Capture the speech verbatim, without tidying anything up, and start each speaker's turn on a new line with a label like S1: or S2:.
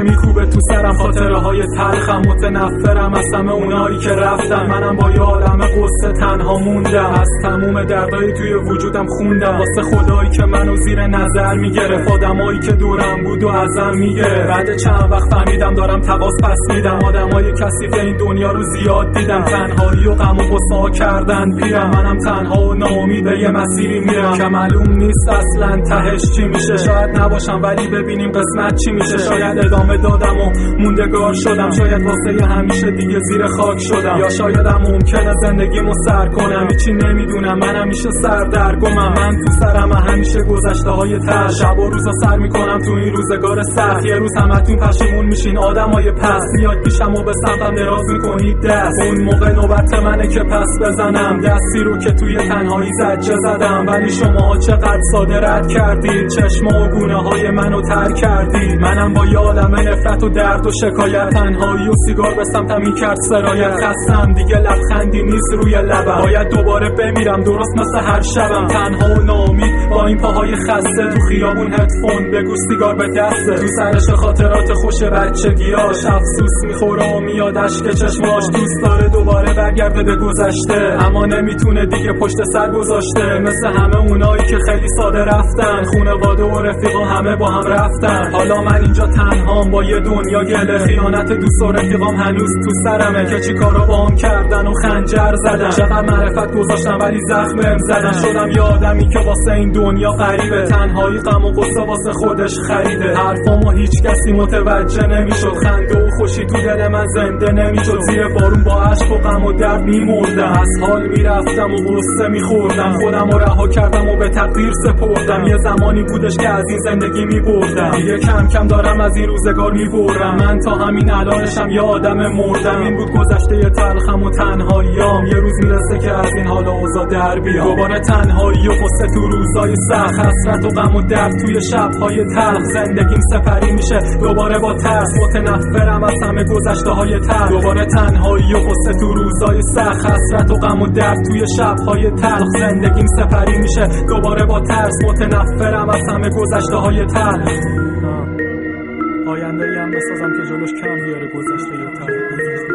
S1: میکوبه تو سرم، خاطره های تلخم. متنفرم از همه اونایی که رفتن، منم با یه عالم قصه تنها موندم. از تموم دردایی توی وجودم خوندم، واسه خدایی که منو زیر نظر میگرفت، آدمایی که دورم بود و ازم میگرفت. بعد چند وقت فهمیدم دارم تقاس پس میدم، آدمای کثیف این دنیا رو زیاد دیدم. تنهایی و غم و غصه کردن پیرم، منم تنها و ناامید به یه مسیری میرم که معلوم نیست اصلا تهش چی میشه. شاید نباشم ولی ببینیم قسمت چی میشه. شاید ادامه دادم و موندگار شدم، شاید واسه همیشه دیگه زیر خاک شدم، یا شایدم ممکنه زندگیمو سر کنم. هیچی نمیدونم، من همیشه سردرگمم. من تو سرم همیشه گذشته های تر، شب و روزا سر میکنم تو این روزگار سخت. یه روز همتون پشیمون میشین آدمای پس، میاد پیشم و به سمتم دراز میکنید دست. اون موقع نوبت منه که پس بزنم دستی رو که توی تنهایی زجه زدم. ولی شما چقدر ساده رد کردید، چشم و گونه های منو تر کردید. منم با یه عالم نفرت و درد و شکایت، تنهایی و سیگار به سمتم میکرد سرایت. خستم دیگه، لبخندی نیست روی لبم، باید دوباره بمیرم درست مثل هر شبم. تنها و ناامید با این پاهای خسته، تو خیابون هدفون بگو سیگار به دسته. تو سرش خاطرات خوش بچگیاش، افسوس میخوره و میاد اشک چشماش. دوست داره دوباره برگرده به گذشته، اما نمیتونه دیگه پشت سر گذاشته. مثل همه اونایی که خیلی ساده رفتن، خونواده و رفیقا همه با هم رفتن. حالا من اینجا تنهام با یه دنیا گله، خیانت دوست و رفیقام هنوز تو سرمه که چی کارا با هم کردن و خنجر زدن. چقدر معرفت گذاشتم ولی زخمم زدن. شدم یه آدمی که واسه این دنیا غریبه، تنهایی غم و غصه واسه خودش خریده. حرفامو هیچ کسی متوجه نمیشد، خنده و خوشی تو دل من زنده نمیشد. زیر بارون با اشک و غم و درد میمردم، از حال میرفتم و غصه میخوردم. خودم رو رها کردم و به تقدیر سپردم. یه زمانی بودش که از این زندگی میبردم، دیگه کم کم دارم از این روزگار میبرم. من تا همین الانشم یه آدم مردم. این بود گذشته تلخم و تنهاییام، یه روز میرسه که از این حالا اوضاع در بیام. دوباره تنهایی و قصه تو روزای سخت، حسرت و غم و درد توی شب‌های تلخ. زندگیم سپری میشه دوباره با ترس، متنفرم از همه گذشته های تلخ. دوباره تنهایی و قصه تو روزای سخت، حسرت و غم و درد توی شب‌های تلخ. زندگیم سپری میشه دوباره با ترس، متنفرم از همه گذشته های تلخ. آینده ای هم بسازم که جلوش کم بیاره گذشته ی تلخ.